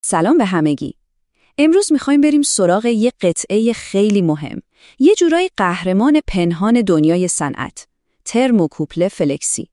سلام به همگی. امروز میخوایم بریم سراغ یه قطعه خیلی مهم. یه جورای قهرمان پنهان دنیای صنعت. ترموکوپل فلکسی.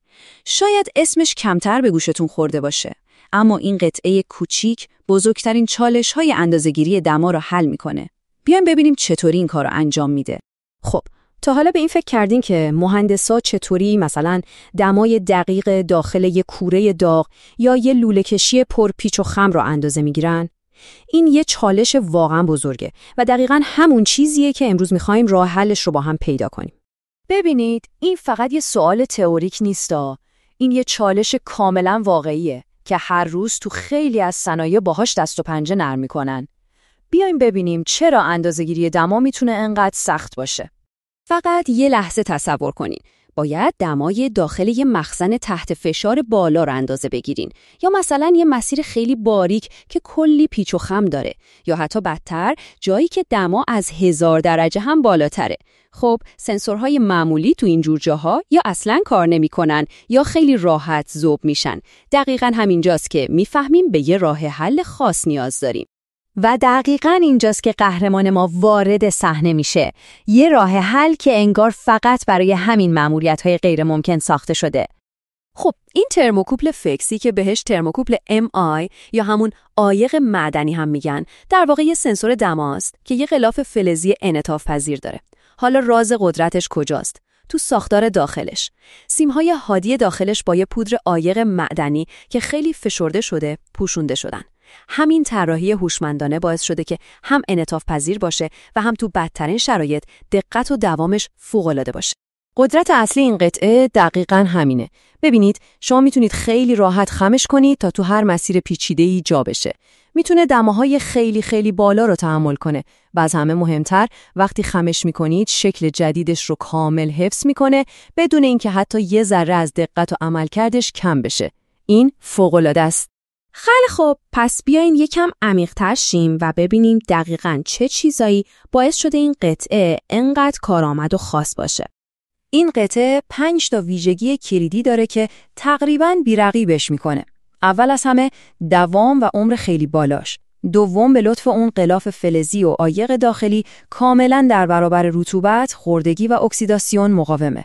شاید اسمش کمتر به گوشتون خورده باشه، اما این قطعه کوچیک بزرگترین چالش‌های اندازه‌گیری دما رو حل میکنه. بیایم ببینیم چطوری این کار رو انجام میده. خب، تا حالا به این فکر کردین که مهندسا چطوری مثلا دمای دقیق داخل یه کوره داغ یا یه لوله کشی پر پیچ و خم رو اندازه میگیرن؟ این یه چالش واقعا بزرگه و دقیقاً همون چیزیه که امروز میخوایم راه حلش رو با هم پیدا کنیم. ببینید، این فقط یه سوال تئوریک نیستا. این یه چالش کاملا واقعیه که هر روز تو خیلی از صنایع باهاش دست و پنجه نرم میکنن. بیایم ببینیم چرا اندازه‌گیری دما میتونه انقدر سخت باشه. فقط یه لحظه تصور کنین. باید دمای داخل یه مخزن تحت فشار بالا رو اندازه بگیرین، یا مثلا یه مسیر خیلی باریک که کلی پیچ و خم داره، یا حتی بدتر جایی که دما از 1000 درجه هم بالاتره. خب سنسورهای معمولی تو این جور جاها یا اصلاً کار نمی‌کنن یا خیلی راحت ذوب میشن. دقیقاً همینجاست که میفهمیم به یه راه حل خاص نیاز داریم. و دقیقاً اینجاست که قهرمان ما وارد صحنه میشه. یه راه حل که انگار فقط برای همین مأموریت‌های غیر ممکن ساخته شده. خب این ترموکوپل فلکسی که بهش ترموکوپل MI یا همون عایق معدنی هم میگن، در واقع یه سنسور دماست که یه غلاف فلزی انعطاف پذیر داره. حالا راز قدرتش کجاست؟ تو ساختار داخلش. سیم‌های هادی داخلش با یه پودر عایق معدنی که خیلی فشرده شده پوشونده شدن. همین طراحی هوشمندانه باعث شده که هم انعطاف پذیر باشه و هم تو بدترین شرایط دقت و دوامش فوق‌العاده باشه. قدرت اصلی این قطعه دقیقاً همینه. ببینید، شما میتونید خیلی راحت خمش کنید تا تو هر مسیر پیچیده‌ای جا بشه. میتونه دماهای خیلی خیلی بالا رو تحمل کنه و از همه مهمتر وقتی خمش میکنید شکل جدیدش رو کامل حفظ میکنه بدون اینکه حتی یه ذره از دقت و عملکردش کم بشه. این فوق‌العاده است. خیلی خوب، پس بیاین یکم عمیق‌تر شیم و ببینیم دقیقاً چه چیزایی باعث شده این قطعه انقدر کارآمد و خاص باشه. این قطعه 5 تا ویژگی کلیدی داره که تقریباً بی‌رقیبش میکنه. اول از همه دوام و عمر خیلی بالاش. دوم به لطف اون غلاف فلزی و عایق داخلی کاملاً در برابر رطوبت، خوردگی و اکسیداسیون مقاومه.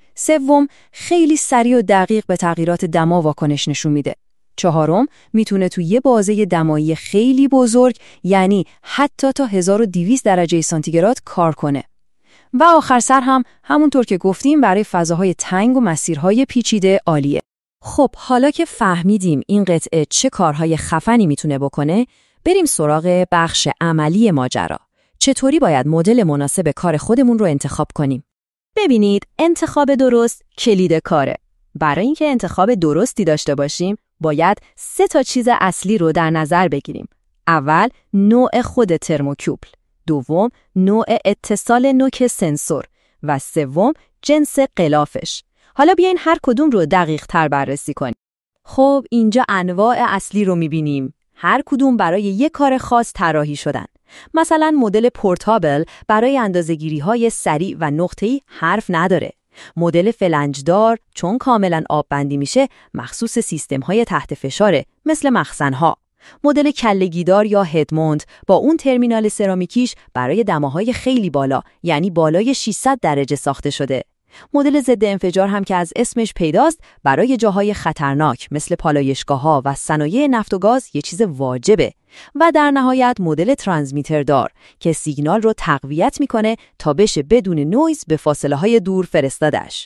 سوم خیلی سریع و دقیق به تغییرات دما واکنش نشون میده. چهارم میتونه تو یه بازه دمایی خیلی بزرگ، یعنی حتی تا 1200 درجه سانتیگراد کار کنه. و آخر سر هم همونطور که گفتیم برای فضاهای تنگ و مسیرهای پیچیده عالیه. خب حالا که فهمیدیم این قطعه چه کارهای خفنی میتونه بکنه، بریم سراغ بخش عملی ماجرا. چطوری باید مدل مناسب کار خودمون رو انتخاب کنیم؟ ببینید، انتخاب درست کلید کاره. برای اینکه انتخاب درستی داشته باشیم، باید 3 تا چیز اصلی رو در نظر بگیریم. اول، نوع خود ترموکوپل. دوم، نوع اتصال نوک سنسور. و سوم، جنس غلافش. حالا بیاین هر کدوم رو دقیق تر بررسی کنیم. خب اینجا انواع اصلی رو میبینیم. هر کدوم برای یک کار خاص طراحی شدن. مثلا مدل پورتابل برای اندازه‌گیری‌های سریع و نقطه‌ای حرف نداره. مدل فلنجدار چون کاملا آب بندی میشه مخصوص سیستم‌های تحت فشاره مثل مخزن‌ها. مدل کله‌گیدار یا هدموند با اون ترمینال سرامیکیش برای دماهای خیلی بالا، یعنی بالای 600 درجه ساخته شده. مدل ضد انفجار هم که از اسمش پیداست برای جاهای خطرناک مثل پالایشگاه‌ها و صنایع نفت و گاز یه چیز واجبه. و در نهایت مدل ترانسمیتر دار که سیگنال رو تقویت میکنه تا بشه بدون نویز به فاصله‌های دور فرستادش.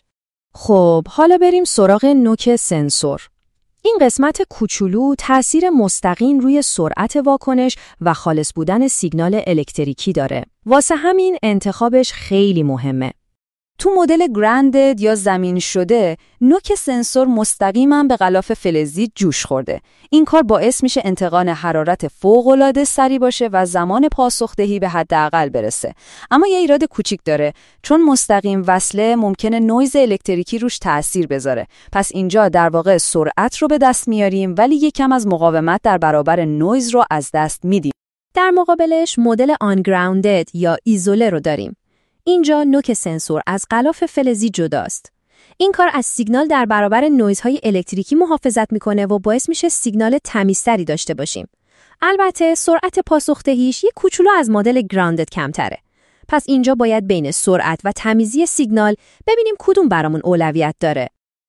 خب حالا بریم سراغ نوک سنسور. این قسمت کوچولو تأثیر مستقیم روی سرعت واکنش و خالص بودن سیگنال الکتریکی داره. واسه همین انتخابش خیلی مهمه. تو مدل گرندد یا زمین شده، نوک سنسور مستقیما به غلاف فلزی جوش خورده. این کار باعث میشه انتقال حرارت فوق‌العاده سریع باشه و زمان پاسخدهی به حداقل برسه. اما یه ایراد کوچیک داره، چون مستقیم وصله ممکنه نویز الکتریکی روش تأثیر بذاره. پس اینجا در واقع سرعت رو به دست میاریم ولی یکم از مقاومت در برابر نویز رو از دست میدیم. در مقابلش مدل آنگراوندد یا ایزوله رو داریم. اینجا نوک سنسور از غلاف فلزی جداست. این کار از سیگنال در برابر نویزهای الکتریکی محافظت میکنه و باعث میشه سیگنال تمیزتری داشته باشیم. البته سرعت پاسخدهیش یه کوچولو از مدل گراندد کمتره. پس اینجا باید بین سرعت و تمیزی سیگنال ببینیم کدوم برامون اولویت داره.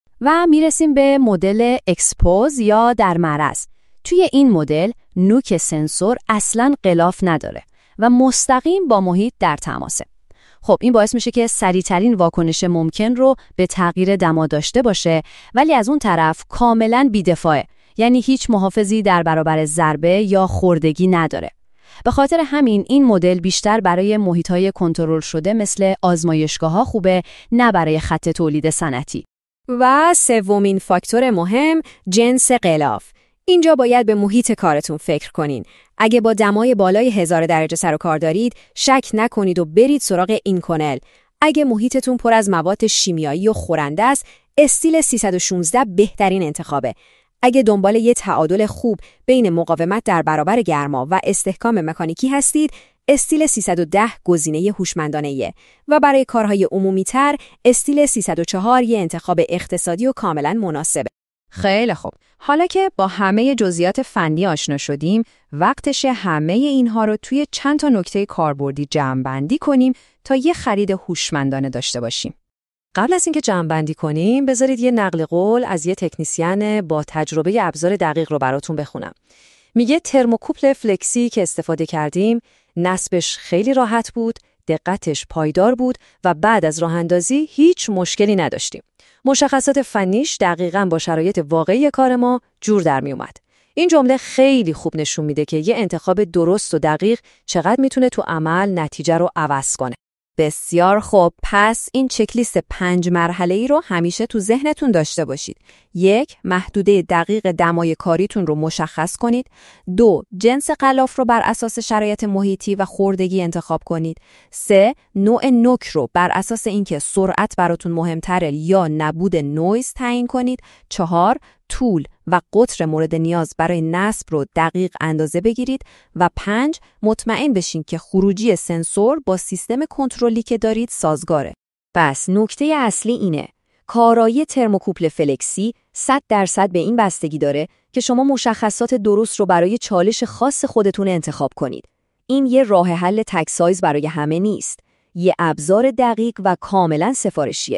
و میرسیم به مدل اکسپوز یا در معرض. توی این مدل نوک سنسور اصلاً غلاف نداره و مستقیم با محیط در تماسه. خب این باعث میشه که سریع‌ترین واکنش ممکن رو به تغییر دما داشته باشه، ولی از اون طرف کاملاً بی‌دفاعه، یعنی هیچ محافظی در برابر ضربه یا خوردگی نداره. به خاطر همین این مدل بیشتر برای محیط‌های کنترل شده مثل آزمایشگاه‌ها خوبه، نه برای خط تولید صنعتی. و سومین فاکتور مهم، جنس غلاف. اینجا باید به محیط کارتون فکر کنین. اگه با دمای بالای 1000 درجه سر و کار دارید، شک نکنید و برید سراغ اینکونل. اگه محیطتون پر از مواد شیمیایی و خورنده است، استیل 316 بهترین انتخابه. اگه دنبال یه تعادل خوب بین مقاومت در برابر گرما و استحکام مکانیکی هستید، استیل 310 گزینه هوشمندانه‌ایه و برای کارهای عمومی‌تر استیل 304 یه انتخاب اقتصادی و کاملاً مناسبه. خیلی خوب. حالا که با همه جزئیات فنی آشنا شدیم، وقتشه همه اینها رو توی چند تا نکته کاربردی جمع‌بندی کنیم تا یه خرید هوشمندانه داشته باشیم. قبل از اینکه جمع‌بندی کنیم، بذارید یه نقل قول از یه تکنیسین با تجربه ابزار دقیق رو براتون بخونم. میگه ترموکوپل فلکسی که استفاده کردیم، نصبش خیلی راحت بود، دقتش پایدار بود و بعد از راه‌اندازی هیچ مشکلی نداشتیم. مشخصات فنیش دقیقاً با شرایط واقعی کار ما جور در می اومد. این جمله خیلی خوب نشون میده که یه انتخاب درست و دقیق چقدر میتونه تو عمل نتیجه رو عوض کنه. بسیار خوب، پس این چکلیست 5 مرحله‌ای رو همیشه تو ذهنتون داشته باشید. 1. محدوده دقیق دمای کاریتون رو مشخص کنید. 2. جنس غلاف رو بر اساس شرایط محیطی و خوردگی انتخاب کنید. 3. نوع نوک رو بر اساس اینکه سرعت براتون مهمتره یا نبود نویز تعیین کنید. 4. طول و قطر مورد نیاز برای نصب رو دقیق اندازه بگیرید و 5. مطمئن بشین که خروجی سنسور با سیستم کنترلی که دارید سازگاره. پس نکته اصلی اینه: کارایی ترموکوپل فلکسی 100% به این بستگی داره که شما مشخصات درست رو برای چالش خاص خودتون انتخاب کنید. این یه راه حل تک سایز برای همه نیست. یه ابزار دقیق و کاملا سفارشیه.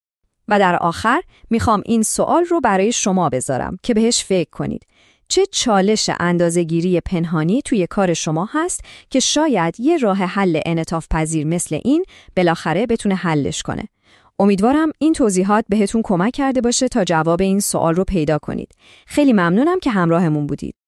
و در آخر میخوام این سوال رو برای شما بذارم که بهش فکر کنید. چه چالش اندازه‌گیری پنهانی توی کار شما هست که شاید یه راه حل انعطاف پذیر مثل این بالاخره بتونه حلش کنه؟ امیدوارم این توضیحات بهتون کمک کرده باشه تا جواب این سوال رو پیدا کنید. خیلی ممنونم که همراهمون بودید.